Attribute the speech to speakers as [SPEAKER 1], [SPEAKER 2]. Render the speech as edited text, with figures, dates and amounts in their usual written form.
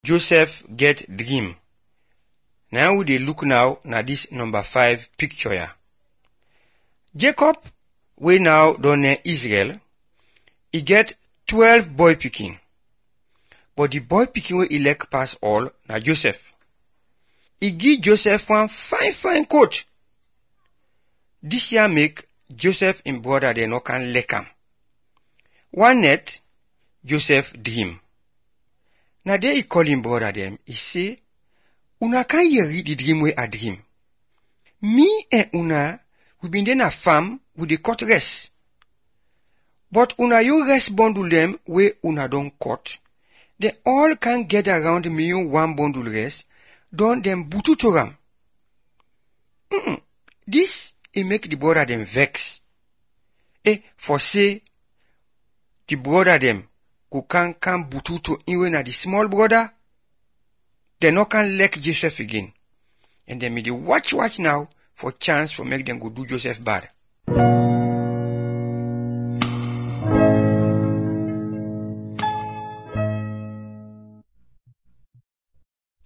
[SPEAKER 1] Joseph get dream. Now we dey look now na this number 5 picture ya. Jacob, wey now don near Israel, he get 12 boy pikin. But the boy pikin wey he like pass all na Joseph. He give Joseph one fine coat. This year make Joseph and brother they no can like am. One night, Joseph dream. Na there he call him brother them. He say, "Una can you read the dream wey I dream? Me and una, we been in a farm with the cut rest. But una you rest bundle them wey una don cut. They all can get around me one bundle rest. Don them butu to ram. This he make the brother them vex. For say the brother them go can butu to even na the small brother. They no can like Joseph again. And they may watch now for chance for make them go do Joseph bad.